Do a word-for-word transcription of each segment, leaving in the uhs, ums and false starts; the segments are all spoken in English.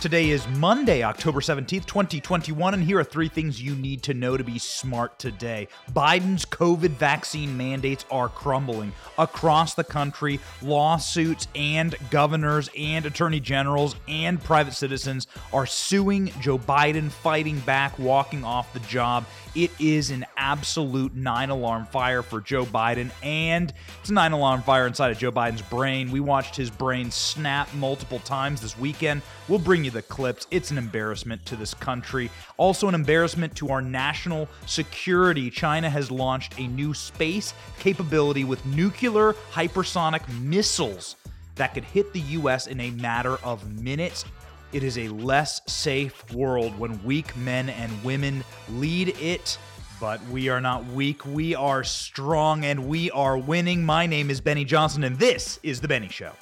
Today is Monday, October seventeenth, twenty twenty-one, and here are three things you need to know to be smart today. Biden's COVID vaccine mandates are crumbling across the country. Lawsuits and governors and attorney generals and private citizens are suing Joe Biden, fighting back, walking off the job. It is an absolute nine-alarm fire for Joe Biden, and it's a nine-alarm fire inside of Joe Biden's brain. We watched his brain snap multiple times this weekend. We'll bring you the clips. It's an embarrassment to this country. Also an embarrassment to our national security. China has launched a new space capability with nuclear hypersonic missiles that could hit the U S in a matter of minutes. It is a less safe world when weak men and women lead it. But we are not weak. We are strong and we are winning. My name is Benny Johnson and this is The Benny Show.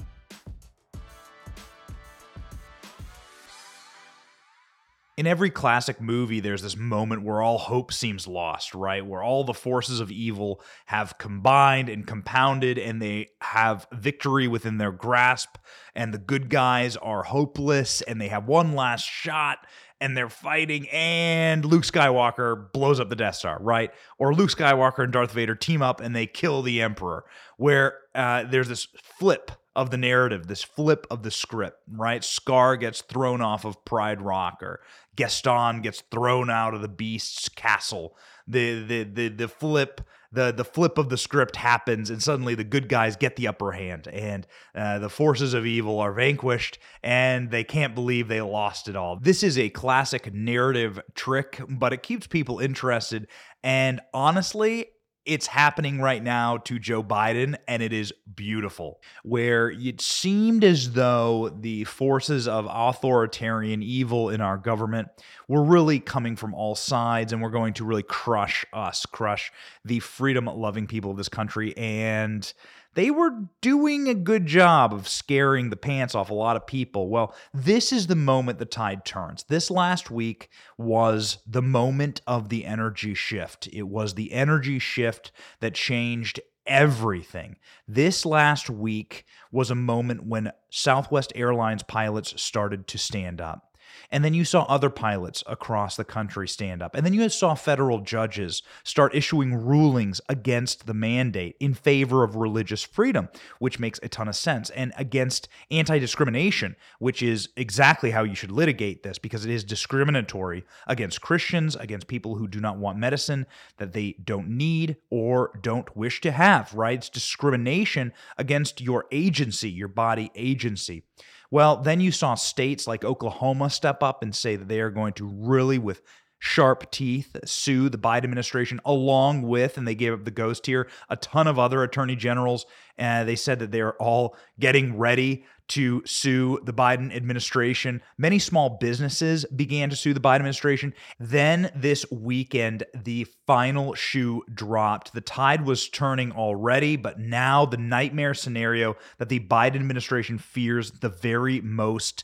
In every classic movie, there's this moment where all hope seems lost, right? Where all the forces of evil have combined and compounded and they have victory within their grasp, and the good guys are hopeless and they have one last shot and they're fighting, and Luke Skywalker blows up the Death Star, right? Or Luke Skywalker and Darth Vader team up and they kill the Emperor, where uh, there's this flip of the narrative, this flip of the script, right? Scar gets thrown off of Pride Rock, or Gaston gets thrown out of the Beast's castle. The the the the flip the the flip of the script happens, and suddenly the good guys get the upper hand, and uh, the forces of evil are vanquished, and they can't believe they lost it all. This is a classic narrative trick, but it keeps people interested, and honestly, it's happening right now to Joe Biden, and it is beautiful, where it seemed as though the forces of authoritarian evil in our government were really coming from all sides, and we're going to really crush us, crush the freedom-loving people of this country, and they were doing a good job of scaring the pants off a lot of people. Well, this is the moment the tide turns. This last week was the moment of the energy shift. It was the energy shift that changed everything. This last week was a moment when Southwest Airlines pilots started to stand up. And then you saw other pilots across the country stand up. And then you saw federal judges start issuing rulings against the mandate in favor of religious freedom, which makes a ton of sense, and against anti-discrimination, which is exactly how you should litigate this, because it is discriminatory against Christians, against people who do not want medicine that they don't need or don't wish to have, right? It's discrimination against your agency, your body agency. Well, then you saw states like Oklahoma step up and say that they are going to really, with sharp teeth, sue the Biden administration, along with, and they gave up the ghost here, a ton of other attorney generals. And they said that they're all getting ready to sue the Biden administration. Many small businesses began to sue the Biden administration. Then this weekend, the final shoe dropped. The tide was turning already, but now the nightmare scenario that the Biden administration fears the very most.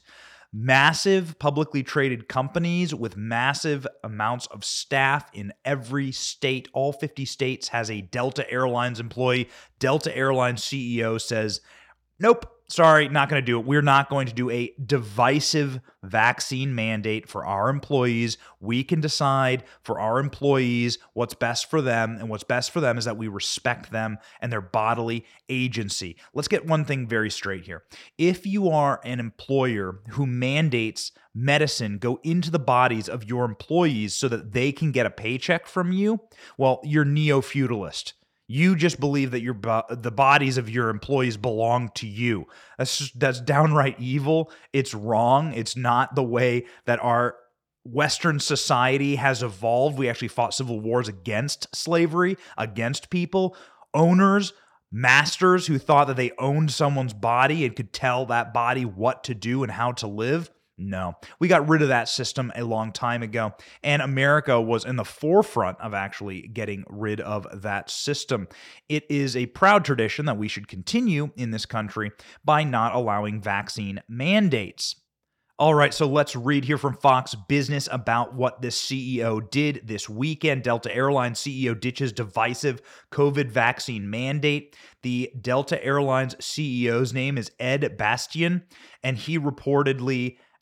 Massive publicly traded companies with massive amounts of staff in every state, all fifty states, has a Delta Airlines employee. Delta Airlines C E O says, nope, sorry, not going to do it. We're not going to do a divisive vaccine mandate for our employees. We can decide for our employees what's best for them, and what's best for them is that we respect them and their bodily agency. Let's get one thing very straight here. If you are an employer who mandates medicine go into the bodies of your employees so that they can get a paycheck from you, well, you're neo-feudalist. You just believe that your bo- the bodies of your employees belong to you. That's just, that's downright evil. It's wrong. It's not the way that our Western society has evolved. We actually fought civil wars against slavery, against people, owners, masters who thought that they owned someone's body and could tell that body what to do and how to live. No, we got rid of that system a long time ago, and America was in the forefront of actually getting rid of that system. It is a proud tradition that we should continue in this country by not allowing vaccine mandates. All right, so let's read here from Fox Business about what this C E O did this weekend. Delta Airlines C E O ditches divisive COVID vaccine mandate. The Delta Airlines C E O's name is Ed Bastian, and he reportedly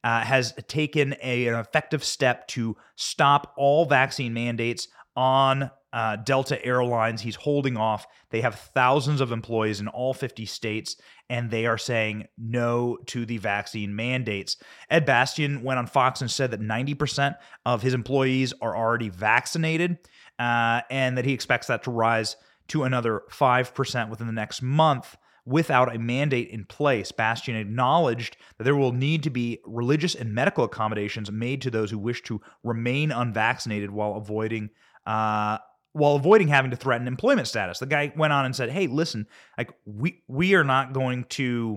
uh, has taken a, an effective step to stop all vaccine mandates on uh, Delta Airlines. He's holding off. They have thousands of employees in all fifty states, and they are saying no to the vaccine mandates. Ed Bastian went on Fox and said that ninety percent of his employees are already vaccinated, uh, and that he expects that to rise to another five percent within the next month without a mandate in place. Bastian acknowledged that there will need to be religious and medical accommodations made to those who wish to remain unvaccinated while avoiding uh, while avoiding having to threaten employment status. The guy went on and said, hey, listen, like we we are not going to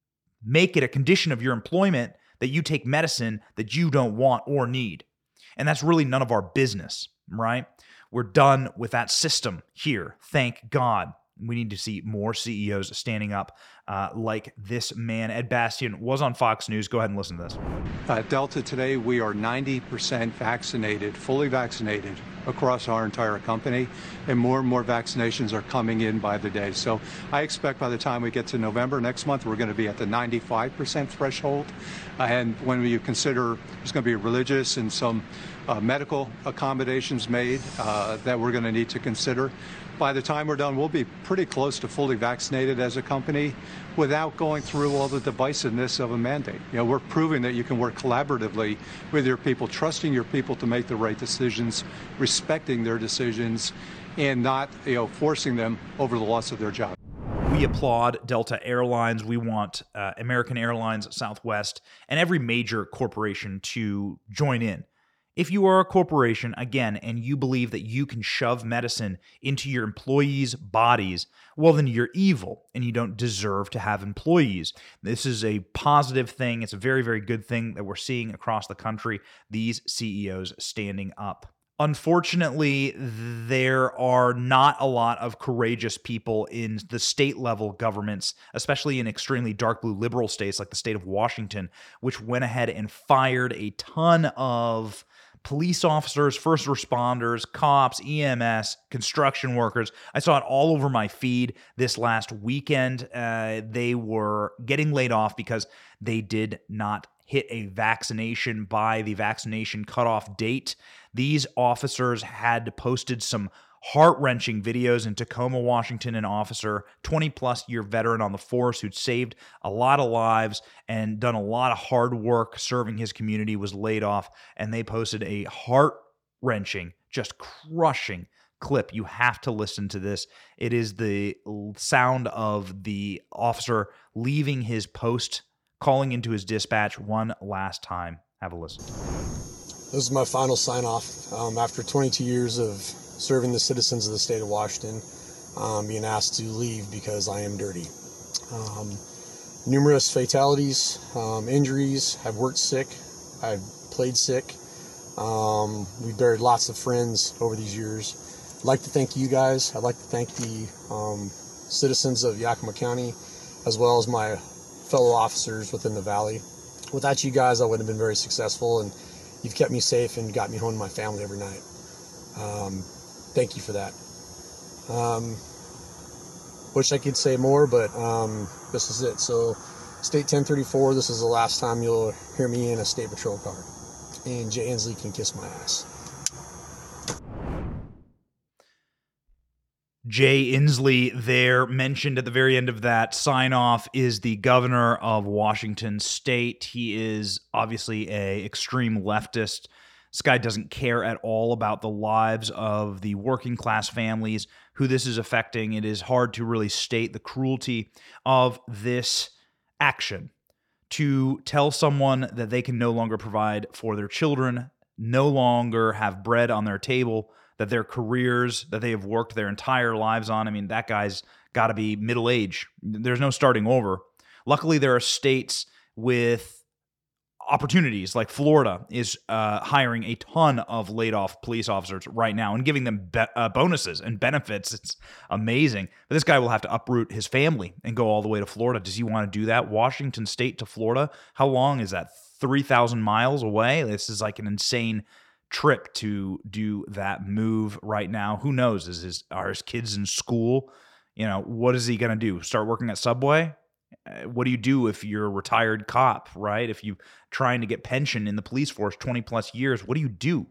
make it a condition of your employment that you take medicine that you don't want or need. And that's really none of our business, right? We're done with that system here. Thank God. We need to see more C E Os standing up uh, like this man. Ed Bastian was on Fox News. Go ahead and listen to this. At Delta today, we are ninety percent vaccinated, fully vaccinated across our entire company, and more and more vaccinations are coming in by the day. So I expect by the time we get to November next month, we're going to be at the ninety-five percent threshold. Uh, and when you consider there's going to be religious and some uh, medical accommodations made uh, that we're going to need to consider, by the time we're done, we'll be pretty close to fully vaccinated as a company without going through all the divisiveness of a mandate. You know, we're proving that you can work collaboratively with your people, trusting your people to make the right decisions, respecting their decisions, and not, you know, forcing them over the loss of their job. We applaud Delta Airlines. We want uh, American Airlines, Southwest, and every major corporation to join in. If you are a corporation, again, and you believe that you can shove medicine into your employees' bodies, well, then you're evil and you don't deserve to have employees. This is a positive thing. It's a very, very good thing that we're seeing across the country, these C E Os standing up. Unfortunately, there are not a lot of courageous people in the state level governments, especially in extremely dark blue liberal states like the state of Washington, which went ahead and fired a ton of police officers, first responders, cops, E M S, construction workers. I saw it all over my feed this last weekend. Uh, they were getting laid off because they did not hit a vaccination by the vaccination cutoff date. These officers had posted some heart-wrenching videos in Tacoma, Washington. An officer, twenty-plus year veteran on the force who'd saved a lot of lives and done a lot of hard work serving his community, was laid off, and they posted a heart-wrenching, just crushing clip. You have to listen to this. It is the sound of the officer leaving his post, calling into his dispatch one last time. Have a listen. This is my final sign-off um, after twenty-two years of serving the citizens of the state of Washington, um, being asked to leave because I am dirty. Um, numerous fatalities, um, injuries. I've worked sick. I've played sick. Um, we've buried lots of friends over these years. I'd like to thank you guys. I'd like to thank the um, citizens of Yakima County, as well as my fellow officers within the valley. Without you guys, I wouldn't have been very successful, and you've kept me safe and got me home to my family every night. Um, thank you for that. Um, wish I could say more, but um, this is it. So, State ten thirty-four, this is the last time you'll hear me in a State Patrol car. And Jay Inslee can kiss my ass. Jay Inslee there, mentioned at the very end of that sign-off, is the governor of Washington State. He is obviously a extreme leftist. This guy doesn't care at all about the lives of the working class families who this is affecting. It is hard to really state the cruelty of this action. To tell someone that they can no longer provide for their children, no longer have bread on their table, that their careers that they have worked their entire lives on, I mean, that guy's got to be middle-aged. There's no starting over. Luckily, there are states with opportunities, like Florida is uh, hiring a ton of laid-off police officers right now and giving them be- uh, bonuses and benefits. It's amazing. But this guy will have to uproot his family and go all the way to Florida. Does he want to do that? Washington State to Florida? How long is that? three thousand miles away? This is like an insane trip to do that move right now. Who knows? Is his are his kids in school? You know, what is he going to do? Start working at Subway? what do you do if you're a retired cop, right? If you're trying to get pension in the police force twenty plus years, what do you do?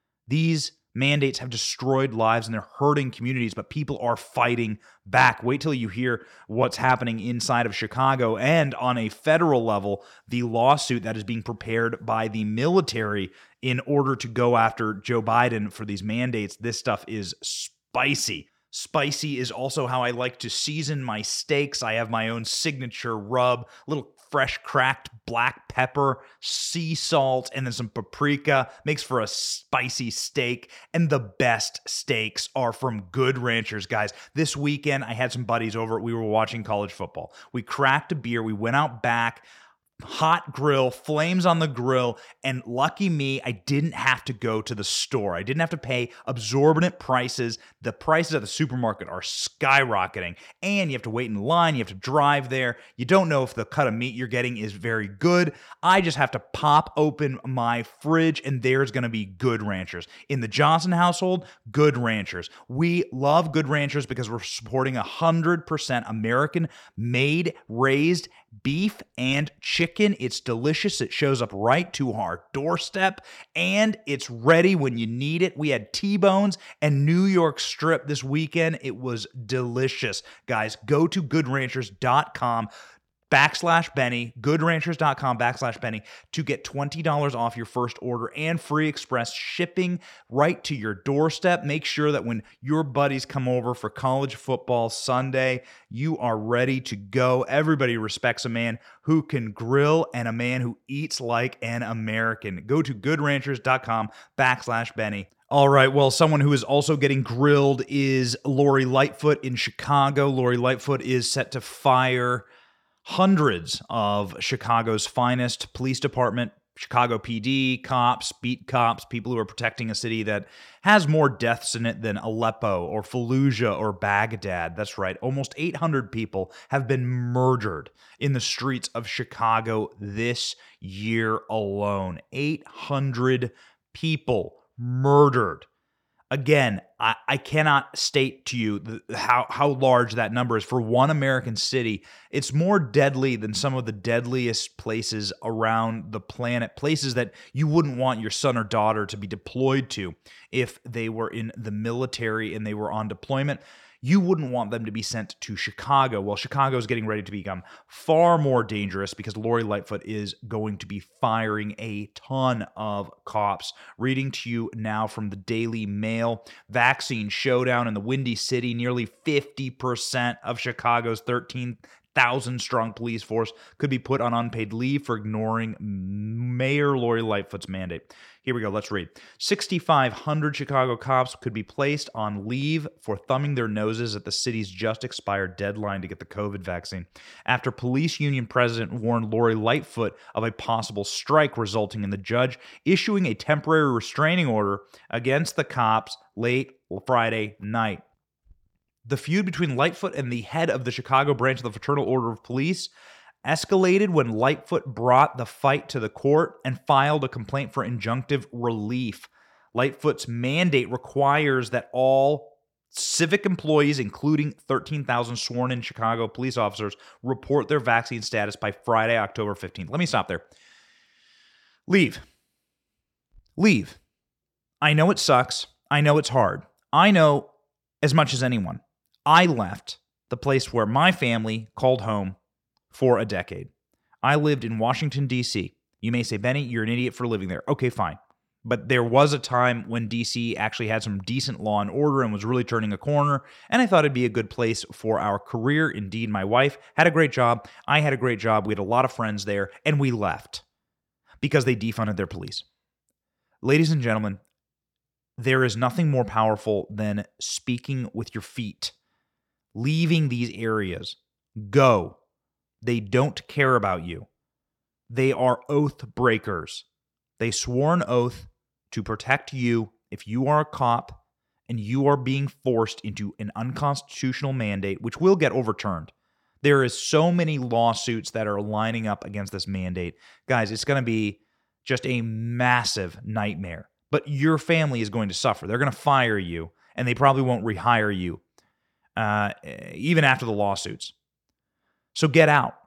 These mandates have destroyed lives and they're hurting communities, but people are fighting back. Wait till you hear what's happening inside of Chicago and on a federal level, the lawsuit that is being prepared by the military in order to go after Joe Biden for these mandates. This stuff is spicy. Spicy is also how I like to season my steaks. I have my own signature rub, little fresh cracked black pepper, sea salt, and then some paprika. Makes for a spicy steak. And the best steaks are from Good Ranchers, guys. This weekend, I had some buddies over. We were watching college football. We cracked a beer. We went out back. Hot grill, flames on the grill, and lucky me, I didn't have to go to the store. I didn't have to pay exorbitant prices. The prices at the supermarket are skyrocketing, and you have to wait in line. You have to drive there. You don't know if the cut of meat you're getting is very good. I just have to pop open my fridge, and there's going to be Good Ranchers. In the Johnson household, Good Ranchers. We love Good Ranchers because we're supporting one hundred percent American-made, raised beef and chicken. It's delicious. It shows up right to our doorstep, and it's ready when you need it. We had T-bones and New York strip this weekend. It was delicious. Guys, go to good ranchers dot com backslash Benny, good ranchers dot com backslash Benny to get twenty dollars off your first order and free express shipping right to your doorstep. Make sure that when your buddies come over for college football Sunday, you are ready to go. Everybody respects a man who can grill and a man who eats like an American. Go to good ranchers dot com backslash Benny. All right, well, someone who is also getting grilled is Lori Lightfoot in Chicago. Lori Lightfoot is set to fire hundreds of Chicago's finest police department, Chicago P D, cops, beat cops, people who are protecting a city that has more deaths in it than Aleppo or Fallujah or Baghdad. That's right. Almost eight hundred people have been murdered in the streets of Chicago this year alone. eight hundred people murdered. Again, I, I cannot state to you the, how, how large that number is for one American city. It's more deadly than some of the deadliest places around the planet, places that you wouldn't want your son or daughter to be deployed to if they were in the military and they were on deployment. You wouldn't want them to be sent to Chicago. Well, Chicago is getting ready to become far more dangerous because Lori Lightfoot is going to be firing a ton of cops. Reading to you now from the Daily Mail. Vaccine showdown in the Windy City. Nearly fifty percent of Chicago's thirteen thousand strong police force could be put on unpaid leave for ignoring Mayor Lori Lightfoot's mandate. Here we go. Let's read. six thousand five hundred Chicago cops could be placed on leave for thumbing their noses at the city's just expired deadline to get the COVID vaccine after police union president warned Lori Lightfoot of a possible strike, resulting in the judge issuing a temporary restraining order against the cops late Friday night. The feud between Lightfoot and the head of the Chicago branch of the Fraternal Order of Police escalated when Lightfoot brought the fight to the court and filed a complaint for injunctive relief. Lightfoot's mandate requires that all civic employees, including thirteen thousand sworn-in Chicago police officers, report their vaccine status by Friday, October fifteenth. Let me stop there. Leave. Leave. I know it sucks. I know it's hard. I know as much as anyone. I left the place where my family called home for a decade. I lived in Washington, D C. You may say, Benny, you're an idiot for living there. Okay, fine. But there was a time when D C actually had some decent law and order and was really turning a corner, and I thought it'd be a good place for our career. Indeed, my wife had a great job. I had a great job. We had a lot of friends there, and we left because they defunded their police. Ladies and gentlemen, there is nothing more powerful than speaking with your feet. Leaving these areas. Go. They don't care about you. They are oath breakers. They swore an oath to protect you if you are a cop and you are being forced into an unconstitutional mandate, which will get overturned. There is so many lawsuits that are lining up against this mandate. Guys, it's going to be just a massive nightmare. But your family is going to suffer. They're going to fire you, and they probably won't rehire you, uh, even after the lawsuits. So get out.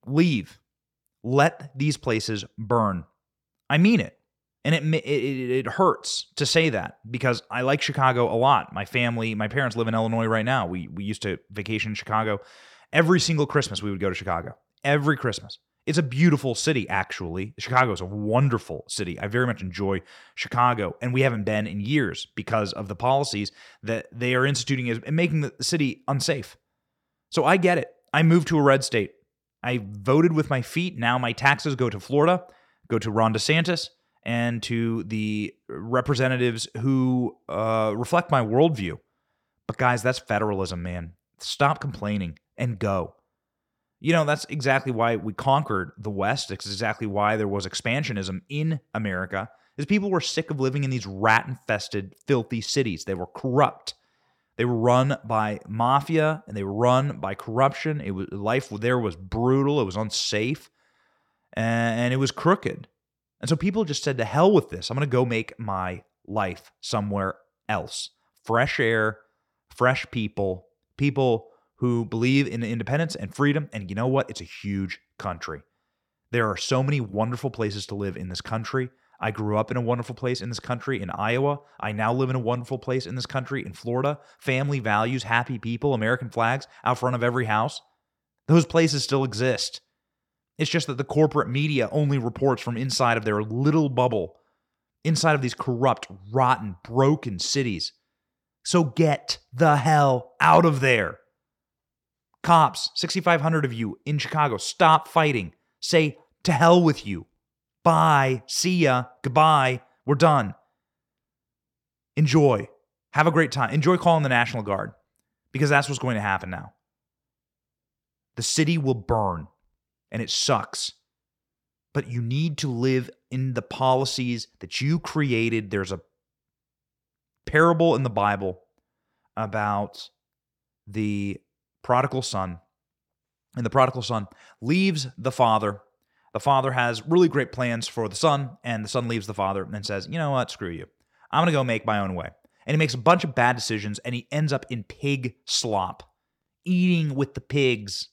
leave. Let these places burn. I mean it. And it, it it hurts to say that because I like Chicago a lot. My family, my parents live in Illinois right now. We we used to vacation in Chicago. Every single Christmas we would go to Chicago. Every Christmas. It's a beautiful city, actually. Chicago is a wonderful city. I very much enjoy Chicago, and we haven't been in years because of the policies that they are instituting and making the city unsafe. So I get it. I moved to a red state. I voted with my feet. Now my taxes go to Florida, go to Ron DeSantis, and to the representatives who uh, reflect my worldview. But guys, that's federalism, man. Stop complaining and go. You know, that's exactly why we conquered the West. It's exactly why there was expansionism in America, is people were sick of living in these rat-infested, filthy cities. They were corrupt. They were run by mafia, and they were run by corruption. It was life there was brutal. It was unsafe, and, and it was crooked. And so people just said, to hell with this. I'm going to go make my life somewhere else. Fresh air, fresh people, people who believe in independence and freedom. And you know what? It's a huge country. There are so many wonderful places to live in this country. I grew up in a wonderful place in this country in Iowa. I now live in a wonderful place in this country in Florida. Family values, happy people, American flags out front of every house. Those places still exist. It's just that the corporate media only reports from inside of their little bubble, inside of these corrupt, rotten, broken cities. So get the hell out of there. Cops, sixty-five hundred of you in Chicago, stop fighting. Say, to hell with you. Bye. See ya. Goodbye. We're done. Enjoy. Have a great time. Enjoy calling the National Guard, because that's what's going to happen now. The city will burn, and it sucks. But you need to live in the policies that you created. There's a parable in the Bible about the prodigal son. And the prodigal son leaves the father. The father has really great plans for the son, and the son leaves the father and says, you know what, screw you. I'm going to go make my own way. And he makes a bunch of bad decisions, and he ends up in pig slop, eating with the pigs.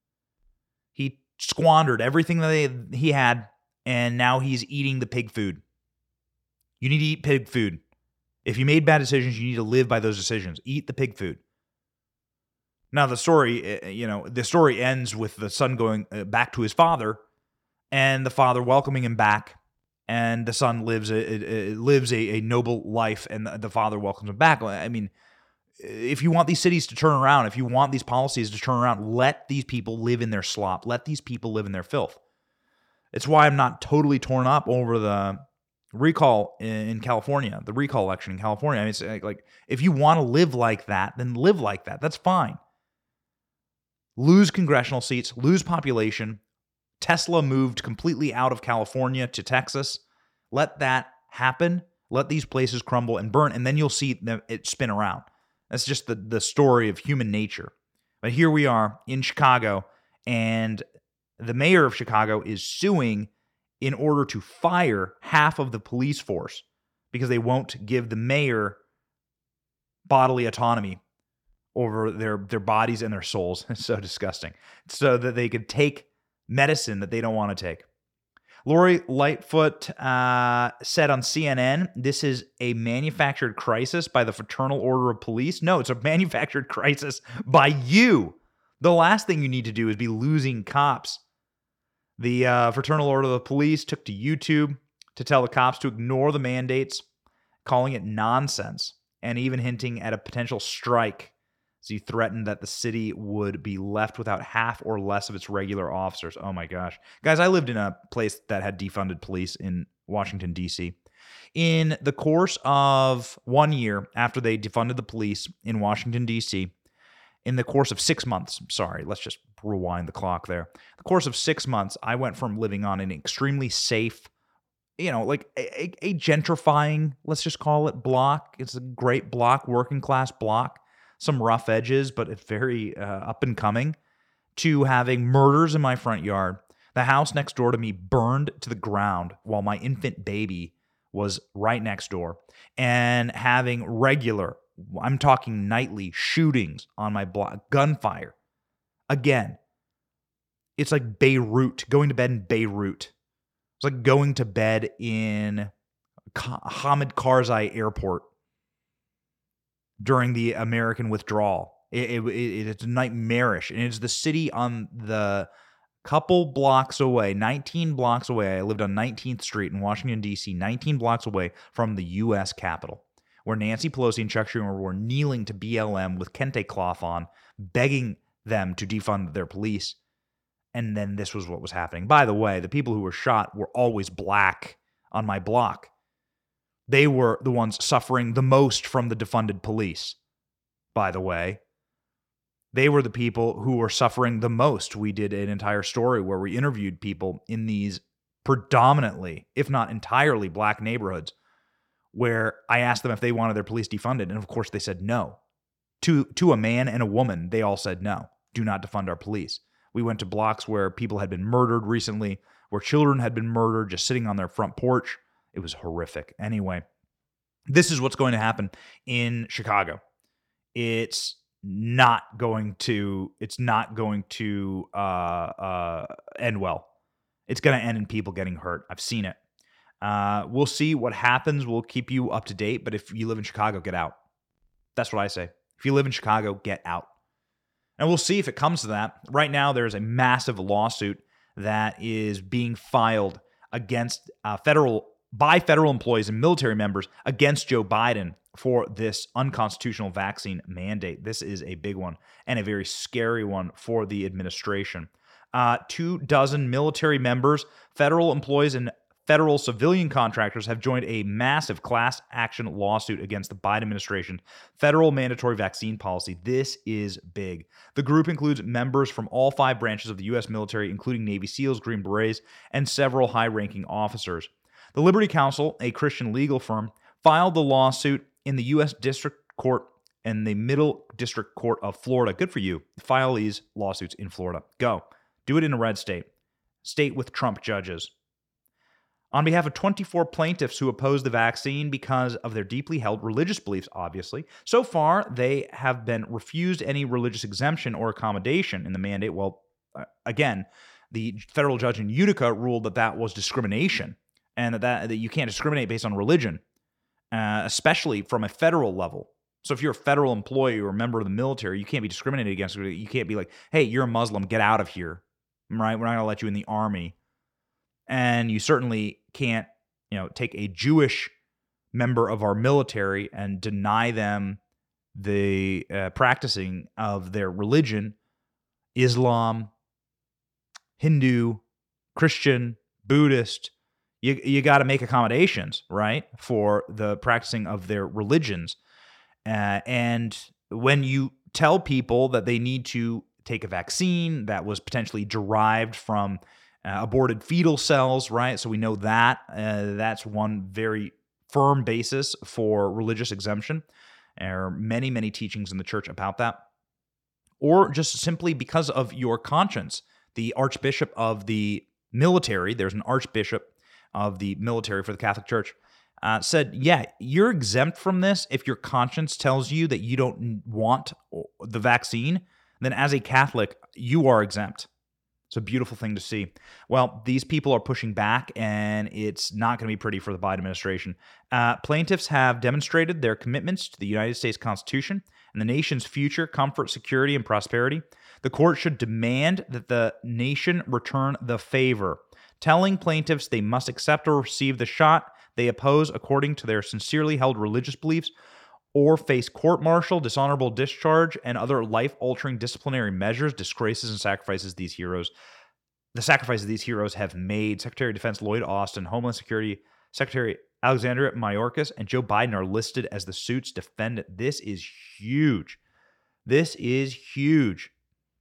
He squandered everything that they, he had, and now he's eating the pig food. You need to eat pig food. If you made bad decisions, you need to live by those decisions. Eat the pig food. Now, the story, you know, the story ends with the son going back to his father, and the father welcoming him back, and the son lives a, a lives a, a noble life, and the, the father welcomes him back. I mean, if you want these cities to turn around, if you want these policies to turn around, let these people live in their slop. Let these people live in their filth. It's why I'm not totally torn up over the recall in California, the recall election in California. I mean, it's like, if you want to live like that, then live like that. That's fine. Lose congressional seats, lose population. Tesla moved completely out of California to Texas. Let that happen. Let these places crumble and burn, and then you'll see them, it spin around. That's just the, the story of human nature. But here we are in Chicago, and the mayor of Chicago is suing in order to fire half of the police force because they won't give the mayor bodily autonomy over their, their bodies and their souls. It's so disgusting. So that they could take medicine that they don't want to take. Lori Lightfoot uh, said on C N N, this is a manufactured crisis by the Fraternal Order of Police. No, it's a manufactured crisis by you. The last thing you need to do is be losing cops. The uh, Fraternal Order of Police took to YouTube to tell the cops to ignore the mandates, calling it nonsense, and even hinting at a potential strike. So he threatened that the city would be left without half or less of its regular officers. Oh my gosh. Guys, I lived in a place that had defunded police in Washington, D C. In the course of one year after they defunded the police in Washington, D C, in the course of six months, sorry, let's just rewind the clock there. The course of six months, I went from living on an extremely safe, you know, like a, a gentrifying, let's just call it, block. It's a great block, working class block. Some rough edges, but it's very uh, up and coming, to having murders in my front yard. The house next door to me burned to the ground while my infant baby was right next door, and having regular, I'm talking nightly, shootings on my block, gunfire. Again, it's like Beirut, going to bed in Beirut. It's like going to bed in Hamid Karzai Airport during the American withdrawal. It, it, it, it's nightmarish. And it's the city on the couple blocks away, nineteen blocks away. I lived on nineteenth Street in Washington, D C, nineteen blocks away from the U S Capitol, where Nancy Pelosi and Chuck Schumer were kneeling to B L M with kente cloth on, begging them to defund their police. And then this was what was happening. By the way, the people who were shot were always black on my block. They were the ones suffering the most from the defunded police, by the way. They were the people who were suffering the most. We did an entire story where we interviewed people in these predominantly, if not entirely, black neighborhoods, where I asked them if they wanted their police defunded, and of course they said no. To, to a man and a woman, they all said no, do not defund our police. We went to blocks where people had been murdered recently, where children had been murdered just sitting on their front porch. It was horrific. Anyway, this is what's going to happen in Chicago. It's not going to, it's not going to uh, uh, end well. It's going to end in people getting hurt. I've seen it. Uh, we'll see what happens. We'll keep you up to date. But if you live in Chicago, get out. That's what I say. If you live in Chicago, get out. And we'll see if it comes to that. Right now, there's a massive lawsuit that is being filed against uh, federal by federal employees and military members against Joe Biden for this unconstitutional vaccine mandate. This is a big one and a very scary one for the administration. Uh, two dozen military members, federal employees, and federal civilian contractors have joined a massive class action lawsuit against the Biden administration's federal mandatory vaccine policy. This is big. The group includes members from all five branches of the U S military, including Navy SEALs, Green Berets, and several high-ranking officers. The Liberty Counsel, a Christian legal firm, filed the lawsuit in the U S District Court and the Middle District Court of Florida. Good for you. File these lawsuits in Florida. Go. Do it in a red state. State with Trump judges. On behalf of twenty-four plaintiffs who oppose the vaccine because of their deeply held religious beliefs, obviously. So far, they have been refused any religious exemption or accommodation in the mandate. Well, uh, again, the federal judge in Utica ruled that that was discrimination and that, that, that you can't discriminate based on religion, uh, especially from a federal level. So if you're a federal employee or a member of the military, you can't be discriminated against. You can't be like, hey, you're a Muslim, get out of here, right? We're not going to let you in the army. And you certainly can't, you know, take a Jewish member of our military and deny them the uh, practicing of their religion, Islam, Hindu, Christian, Buddhist. You you got to make accommodations, right, for the practicing of their religions. Uh, and when you tell people that they need to take a vaccine that was potentially derived from Uh, aborted fetal cells, right? So we know that. Uh, that's one very firm basis for religious exemption. There are many, many teachings in the church about that. Or just simply because of your conscience. The archbishop of the military, there's an archbishop of the military for the Catholic Church, uh, said, yeah, you're exempt from this if your conscience tells you that you don't want the vaccine. Then as a Catholic, you are exempt. It's a beautiful thing to see. Well, these people are pushing back, and it's not going to be pretty for the Biden administration. Uh, plaintiffs have demonstrated their commitments to the United States Constitution and the nation's future comfort, security, and prosperity. The court should demand that the nation return the favor, telling plaintiffs they must accept or receive the shot they oppose according to their sincerely held religious beliefs, or face court-martial, dishonorable discharge, and other life-altering disciplinary measures, disgraces, and sacrifices these heroes. The sacrifices these heroes have made. Secretary of Defense Lloyd Austin, Homeland Security Secretary Alexandria Mayorkas, and Joe Biden are listed as the suit's defendant. This is huge. This is huge.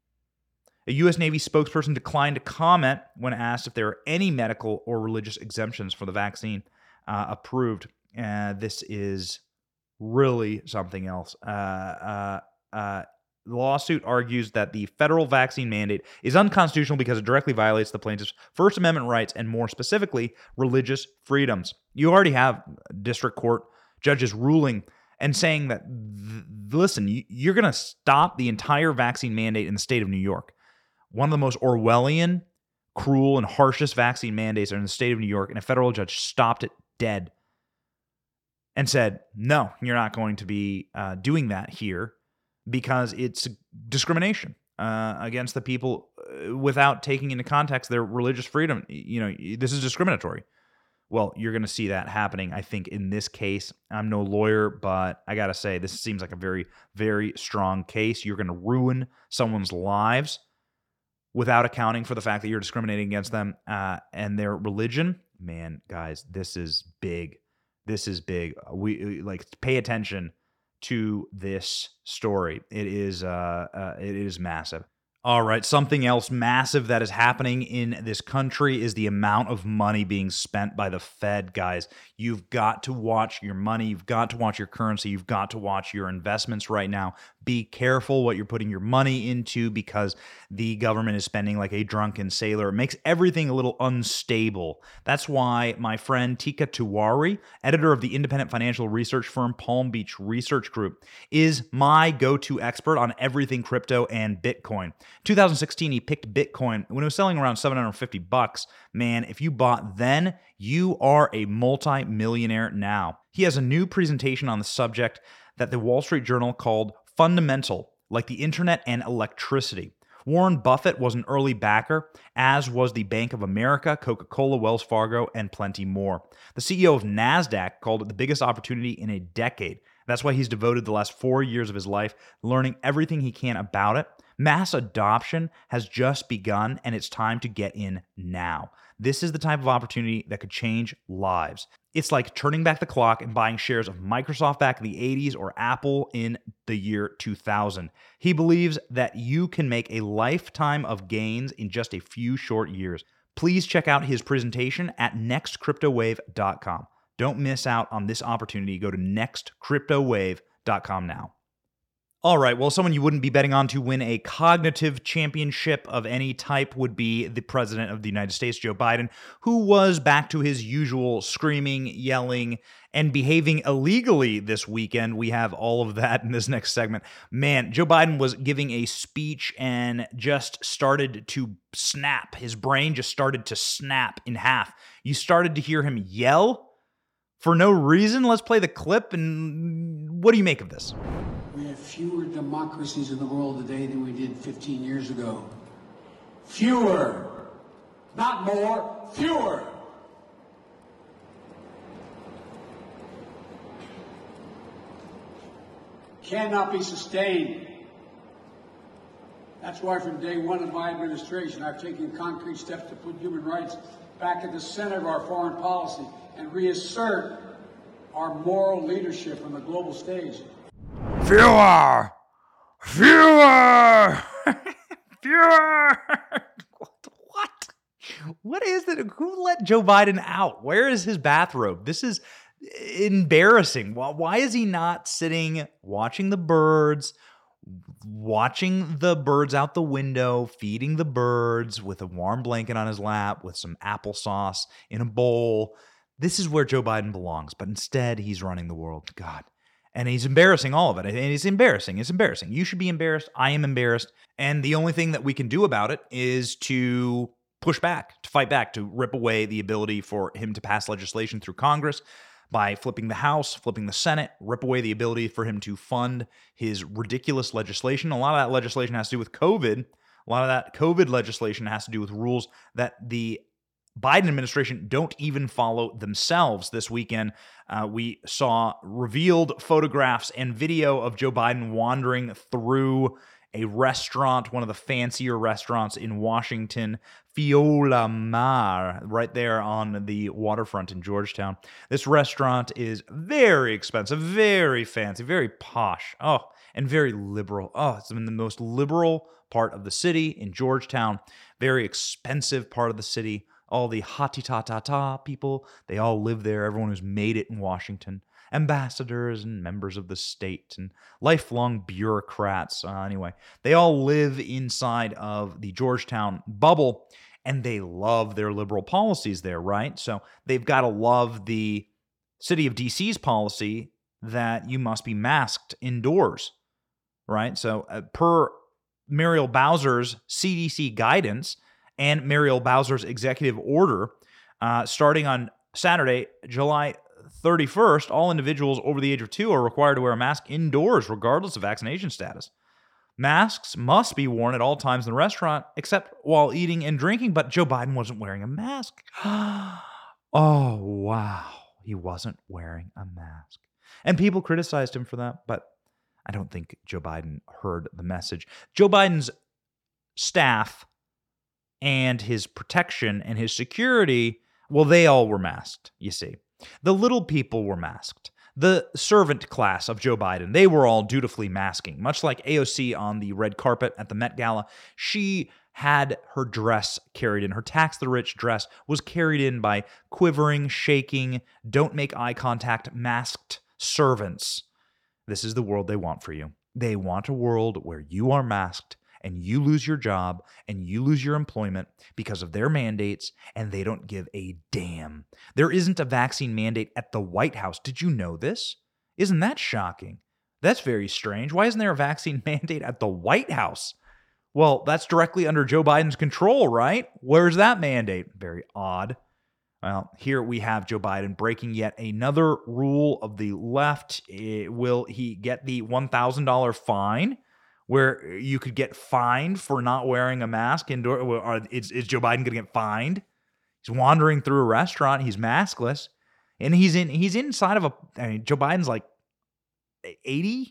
A U S Navy spokesperson declined to comment when asked if there are any medical or religious exemptions for the vaccine uh, approved. Uh, this is really something else. Uh, uh, uh, the lawsuit argues that the federal vaccine mandate is unconstitutional because it directly violates the plaintiff's First Amendment rights and, more specifically, religious freedoms. You already have district court judges ruling and saying that, th- listen, you, you're going to stop the entire vaccine mandate in the state of New York. one of the most Orwellian, cruel, and harshest vaccine mandates are in the state of New York, and a federal judge stopped it dead and said, no, you're not going to be uh, doing that here because it's discrimination uh, against the people without taking into context their religious freedom. You know, this is discriminatory. Well, you're going to see that happening, I think, in this case. I'm no lawyer, but I got to say, this seems like a very, very strong case. You're going to ruin someone's lives without accounting for the fact that you're discriminating against them uh, and their religion. Man, guys, this is big. This is big. We like pay attention to this story. It is, uh, uh, it is massive. All right, something else massive that is happening in this country is the amount of money being spent by the Fed, guys. You've got to watch your money. You've got to watch your currency. You've got to watch your investments right now. Be careful what you're putting your money into because the government is spending like a drunken sailor. It makes everything a little unstable. That's why my friend Tika Tiwari, editor of the independent financial research firm Palm Beach Research Group, is my go-to expert on everything crypto and Bitcoin. two thousand sixteen, he picked Bitcoin when it was selling around seven hundred fifty bucks. Man, if you bought then, you are a multi-millionaire now. He has a new presentation on the subject that the Wall Street Journal called Fundamental, like the internet and electricity. Warren Buffett was an early backer, as was the Bank of America, Coca-Cola, Wells Fargo, and plenty more. The C E O of NASDAQ called it the biggest opportunity in a decade. That's why he's devoted the last four years of his life learning everything he can about it. Mass adoption has just begun, and it's time to get in now. This is the type of opportunity that could change lives. It's like turning back the clock and buying shares of Microsoft back in the eighties or Apple in the year two thousand. He believes that you can make a lifetime of gains in just a few short years. Please check out his presentation at next crypto wave dot com. Don't miss out on this opportunity. Go to next crypto wave dot com now. All right, well, someone you wouldn't be betting on to win a cognitive championship of any type would be the President of the United States, Joe Biden, who was back to his usual screaming, yelling, and behaving illegally this weekend. We have all of that in this next segment. Man, Joe Biden was giving a speech and just started to snap. His brain just started to snap in half. You started to hear him yell for no reason. Let's play the clip, and what do you make of this? We have fewer democracies in the world today than we did fifteen years ago. Fewer. Not more, fewer. Cannot be sustained. That's why from day one of my administration, I've taken concrete steps to put human rights back at the center of our foreign policy and reassert our moral leadership on the global stage. Fewer! Fewer! Fewer! What? What is it? Who let Joe Biden out? Where is his bathrobe? This is embarrassing. Why is he not sitting, watching the birds, watching the birds out the window, feeding the birds with a warm blanket on his lap, with some applesauce in a bowl? This is where Joe Biden belongs, but instead he's running the world. God. And he's embarrassing all of it. And it's embarrassing. It's embarrassing. You should be embarrassed. I am embarrassed. And the only thing that we can do about it is to push back, to fight back, to rip away the ability for him to pass legislation through Congress by flipping the House, flipping the Senate, rip away the ability for him to fund his ridiculous legislation. A lot of that legislation has to do with COVID. A lot of that COVID legislation has to do with rules that the Biden administration don't even follow themselves. This weekend, uh, we saw revealed photographs and video of Joe Biden wandering through a restaurant, one of the fancier restaurants in Washington, Fiola Mar, right there on the waterfront in Georgetown. This restaurant is very expensive, very fancy, very posh, oh, and very liberal. Oh, it's in the most liberal part of the city in Georgetown, very expensive part of the city. All the ha-ti-ta-ta-ta people, they all live there. Everyone who's made it in Washington. Ambassadors and members of the state and lifelong bureaucrats. Uh, anyway, they all live inside of the Georgetown bubble, and they love their liberal policies there, right? So they've got to love the city of D C's policy that you must be masked indoors, right? So uh, per Muriel Bowser's C D C guidance and Muriel Bowser's executive order, uh, starting on Saturday, July thirty-first, all individuals over the age of two are required to wear a mask indoors, regardless of vaccination status. Masks must be worn at all times in the restaurant, except while eating and drinking, but Joe Biden wasn't wearing a mask. Oh, wow. He wasn't wearing a mask. And people criticized him for that, but I don't think Joe Biden heard the message. Joe Biden's staff and his protection and his security, well, they all were masked, you see. The little people were masked. The servant class of Joe Biden, they were all dutifully masking. Much like A O C on the red carpet at the Met Gala, she had her dress carried in. Her tax the rich dress was carried in by quivering, shaking, don't make eye contact, masked servants. This is the world they want for you. They want a world where you are masked and you lose your job and you lose your employment because of their mandates, and they don't give a damn. There isn't a vaccine mandate at the White House. Did you know this? Isn't that shocking? That's very strange. Why isn't there a vaccine mandate at the White House? Well, that's directly under Joe Biden's control, right? Where's that mandate? Very odd. Well, here we have Joe Biden breaking yet another rule of the left. It, will he get the one thousand dollars fine, where you could get fined for not wearing a mask indoor? Or is, is Joe Biden going to get fined? He's wandering through a restaurant. He's maskless, and he's in. He's inside of a. I mean, Joe Biden's like eighty,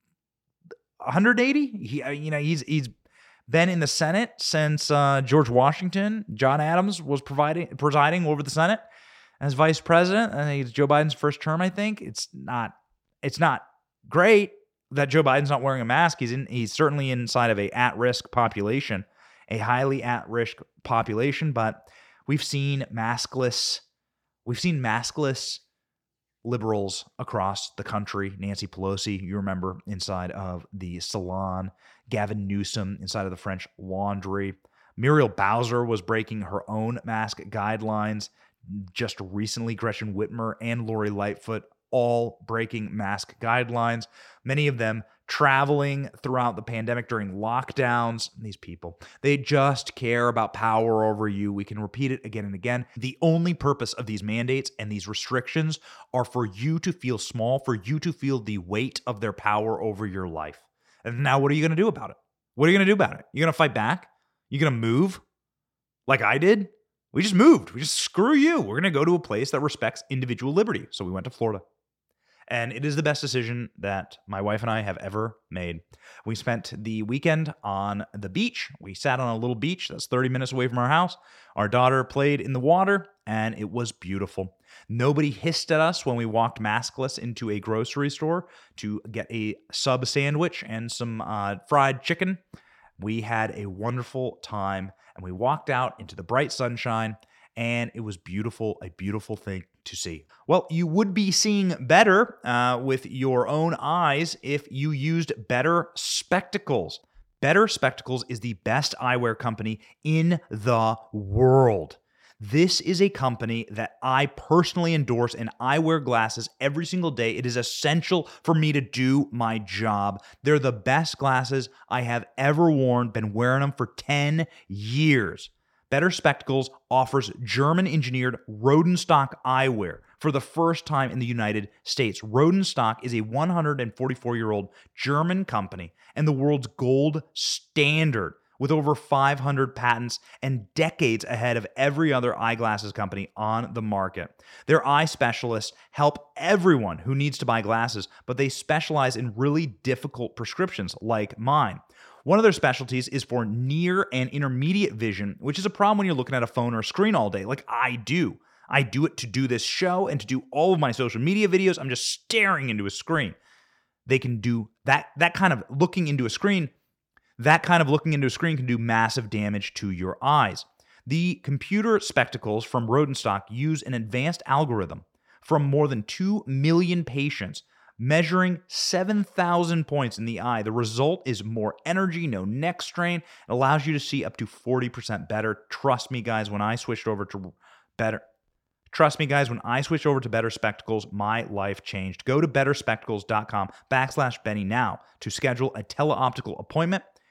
one hundred eighty. He, you know, he's he's been in the Senate since uh, George Washington. John Adams was providing presiding over the Senate as vice president. I think it's Joe Biden's first term. I think it's not. It's not great that Joe Biden's not wearing a mask. He's in. He's certainly inside of a at-risk population, a highly at-risk population. But we've seen maskless. We've seen maskless liberals across the country. Nancy Pelosi, you remember, inside of the salon. Gavin Newsom inside of the French Laundry. Muriel Bowser was breaking her own mask guidelines. Just recently, Gretchen Whitmer and Lori Lightfoot all breaking mask guidelines. Many of them traveling throughout the pandemic during lockdowns. These people, they just care about power over you. We can repeat it again and again. The only purpose of these mandates and these restrictions are for you to feel small, for you to feel the weight of their power over your life. And now what are you going to do about it? What are you going to do about it? You're going to fight back? You're going to move like I did? We just moved. We just screw you. We're going to go to a place that respects individual liberty. So we went to Florida. And it is the best decision that my wife and I have ever made. We spent the weekend on the beach. We sat on a little beach that's thirty minutes away from our house. Our daughter played in the water, and it was beautiful. Nobody hissed at us when we walked maskless into a grocery store to get a sub sandwich and some uh, fried chicken. We had a wonderful time, and we walked out into the bright sunshine, and it was beautiful, a beautiful thing to see. Well, you would be seeing better uh, with your own eyes if you used Better Spectacles. Better Spectacles is the best eyewear company in the world. This is a company that I personally endorse, and I wear glasses every single day. It is essential for me to do my job. They're the best glasses I have ever worn, been wearing them for ten years. Better Spectacles offers German-engineered Rodenstock eyewear for the first time in the United States. Rodenstock is a one hundred forty-four-year-old German company and the world's gold standard, with over five hundred patents and decades ahead of every other eyeglasses company on the market. Their eye specialists help everyone who needs to buy glasses, but they specialize in really difficult prescriptions like mine. One of their specialties is for near and intermediate vision, which is a problem when you're looking at a phone or a screen all day, like I do. I do it to do this show and to do all of my social media videos. I'm just staring into a screen. They can do that, that kind of looking into a screen. That kind of looking into a screen can do massive damage to your eyes. The computer spectacles from Rodenstock use an advanced algorithm from more than two million patients, measuring seven thousand points in the eye. The result is more energy, no neck strain. It allows you to see up to forty percent better. Trust me, guys, when I switched over to better... Trust me, guys, when I switched over to Better Spectacles, my life changed. Go to betterspectacles.com backslash Benny now to schedule a teleoptical appointment.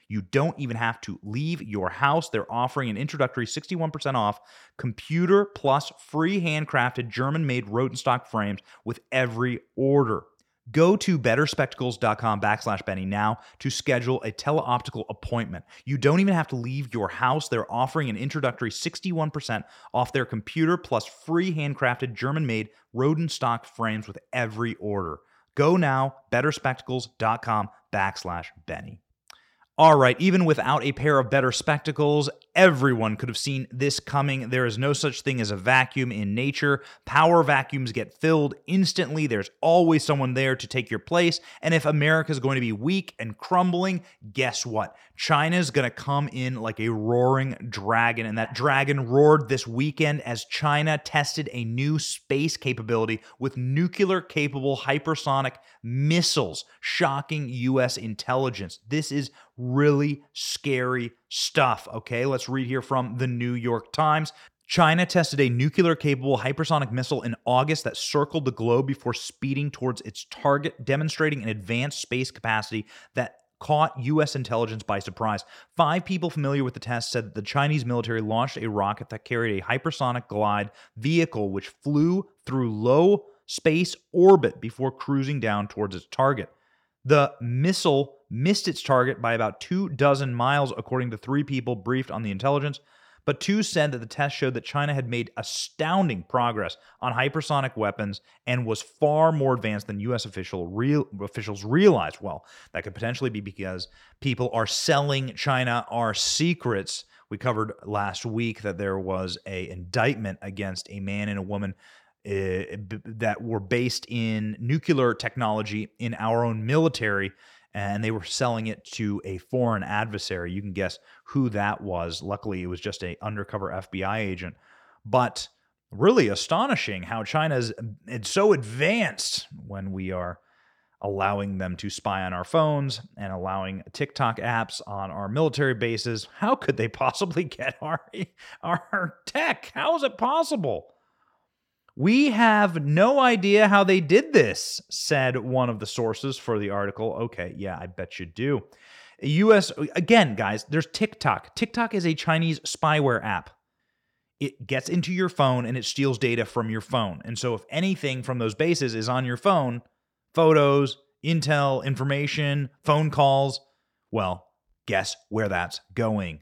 You don't even have to leave your house. They're offering an introductory sixty-one percent off computer plus free handcrafted German-made Rodenstock frames with every order. Go to betterspectacles.com backslash Benny now to schedule a teleoptical appointment. You don't even have to leave your house. They're offering an introductory sixty-one percent off their computer plus free handcrafted German-made Rodenstock frames with every order. Go now, betterspectacles.com backslash Benny. All right, even without a pair of better spectacles, everyone could have seen this coming. There is no such thing as a vacuum in nature. Power vacuums get filled instantly. There's always someone there to take your place. And if America is going to be weak and crumbling, guess what? China's going to come in like a roaring dragon. And that dragon roared this weekend as China tested a new space capability with nuclear-capable hypersonic missiles, shocking U S intelligence. This is really scary stuff, okay? Let's read here from the New York Times. China tested a nuclear-capable hypersonic missile in August that circled the globe before speeding towards its target, demonstrating an advanced space capacity that caught U S intelligence by surprise. Five people familiar with the test said that the Chinese military launched a rocket that carried a hypersonic glide vehicle which flew through low space orbit before cruising down towards its target. The missile missed its target by about two dozen miles, according to three people briefed on the intelligence, but two said that the test showed that China had made astounding progress on hypersonic weapons and was far more advanced than U S official real, officials realized. Well, that could potentially be because people are selling China our secrets. We covered last week that there was an indictment against a man and a woman uh, that were based in nuclear technology in our own military, and they were selling it to a foreign adversary. You can guess who that was. Luckily, it was just an undercover F B I agent. But really astonishing how China is so advanced when we are allowing them to spy on our phones and allowing TikTok apps on our military bases. How could they possibly get our, our tech? How is it possible? We have no idea how they did this, said one of the sources for the article. Okay, yeah, I bet you do. U S, again, guys, there's TikTok. TikTok is a Chinese spyware app. It gets into your phone and it steals data from your phone. And so if anything from those bases is on your phone, photos, intel, information, phone calls, well, guess where that's going?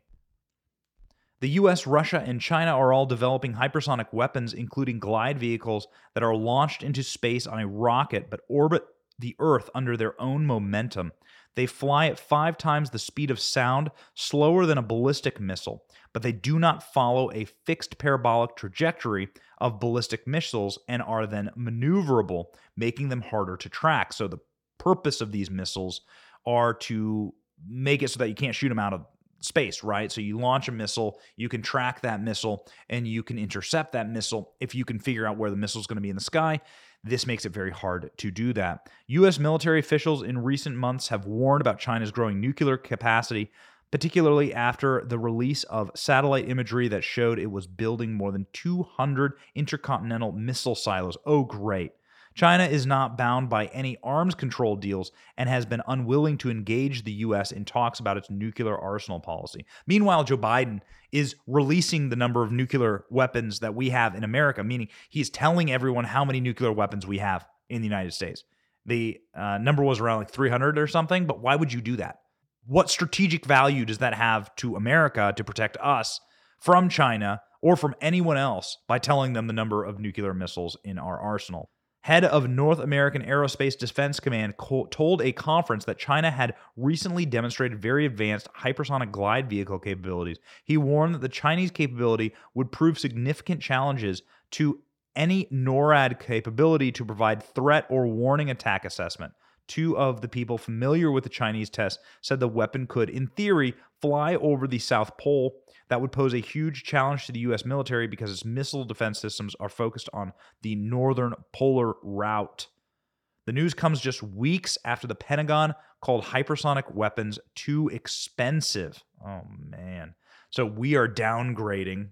The U S, Russia, and China are all developing hypersonic weapons, including glide vehicles that are launched into space on a rocket but orbit the Earth under their own momentum. They fly at five times the speed of sound, slower than a ballistic missile, but they do not follow a fixed parabolic trajectory of ballistic missiles and are then maneuverable, making them harder to track. So the purpose of these missiles are to make it so that you can't shoot them out of space, right? So you launch a missile, you can track that missile, and you can intercept that missile if you can figure out where the missile is going to be in the sky. This makes it very hard to do that. U S military officials in recent months have warned about China's growing nuclear capacity, particularly after the release of satellite imagery that showed it was building more than two hundred intercontinental missile silos. Oh, great. China is not bound by any arms control deals and has been unwilling to engage the U S in talks about its nuclear arsenal policy. Meanwhile, Joe Biden is releasing the number of nuclear weapons that we have in America, meaning he's telling everyone how many nuclear weapons we have in the United States. The uh, number was around like three hundred or something, but why would you do that? What strategic value does that have to America to protect us from China or from anyone else by telling them the number of nuclear missiles in our arsenal? Head of North American Aerospace Defense Command co- told a conference that China had recently demonstrated very advanced hypersonic glide vehicle capabilities. He warned that the Chinese capability would prove significant challenges to any NORAD capability to provide threat or warning attack assessment. Two of the people familiar with the Chinese test said the weapon could, in theory, fly over the South Pole. That would pose a huge challenge to the U S military because its missile defense systems are focused on the northern polar route. The news comes just weeks after the Pentagon called hypersonic weapons too expensive. Oh, man. So we are downgrading,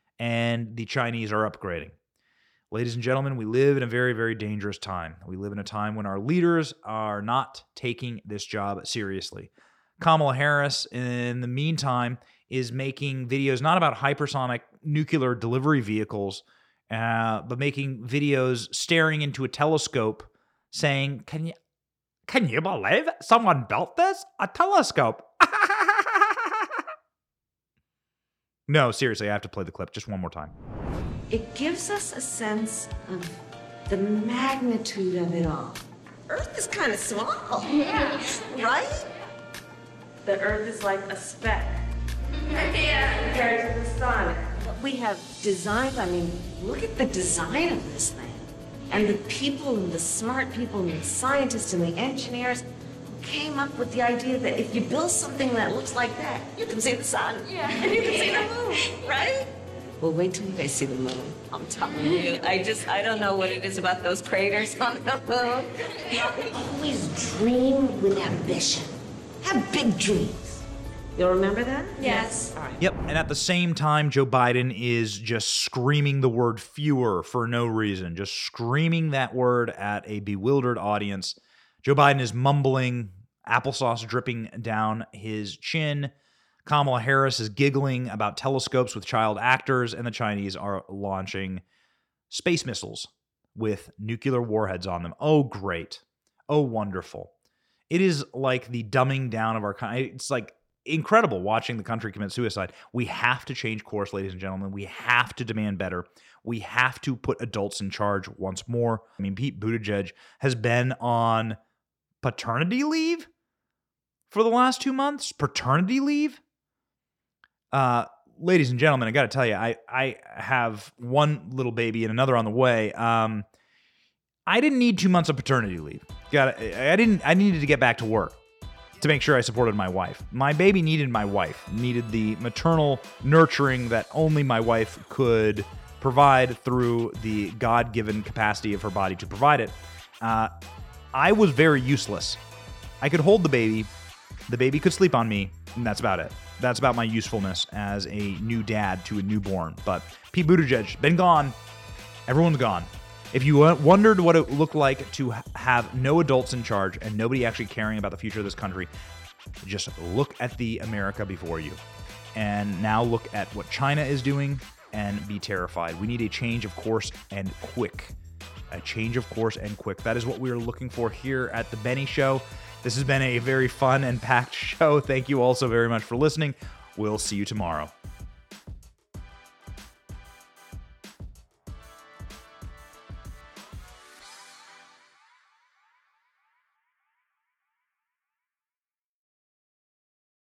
and the Chinese are upgrading. Ladies and gentlemen, we live in a very, very dangerous time. We live in a time when our leaders are not taking this job seriously. Kamala Harris, in the meantime, is making videos not about hypersonic nuclear delivery vehicles, uh, but making videos staring into a telescope saying, can you, can you believe it? Someone built this? A telescope. No, seriously, I have to play the clip just one more time. It gives us a sense of the magnitude of it all. Earth is kind of small. Yeah. Right? The Earth is like a speck. Yeah. Compared to the sun. What we have designed, I mean, look at the design of this thing. And the people, and the smart people, and the scientists, and the engineers who came up with the idea that if you build something that looks like that, you can see the sun. Yeah. And you can see the moon, right? Well, wait till you guys see the moon. I'm telling you, I just, I don't know what it is about those craters on the moon. Always dream with ambition. Have big dreams. You'll remember that? Yes. All right. Yep, and at the same time, Joe Biden is just screaming the word fewer for no reason, just screaming that word at a bewildered audience. Joe Biden is mumbling, applesauce dripping down his chin. Kamala Harris is giggling about telescopes with child actors, and the Chinese are launching space missiles with nuclear warheads on them. Oh, great. Oh, wonderful. It is like the dumbing down of our country. It's like incredible watching the country commit suicide. We have to change course, ladies and gentlemen. We have to demand better. We have to put adults in charge once more. I mean, Pete Buttigieg has been on paternity leave for the last two months. Paternity leave? Uh, ladies and gentlemen, I got to tell you, I, I have one little baby and another on the way. Um, I didn't need two months of paternity leave. Got I didn't. I needed to get back to work to make sure I supported my wife. My baby needed my wife. Needed the maternal nurturing that only my wife could provide through the God-given capacity of her body to provide it. Uh, I was very useless. I could hold the baby. The baby could sleep on me, and that's about it. That's about my usefulness as a new dad to a newborn. But Pete Buttigieg, been gone. Everyone's gone. If you wondered what it looked like to have no adults in charge and nobody actually caring about the future of this country, just look at the America before you. And now look at what China is doing and be terrified. We need a change of course and quick. A change of course and quick. That is what we are looking for here at The Benny Show. This has been a very fun and packed show. Thank you all so very much for listening. We'll see you tomorrow.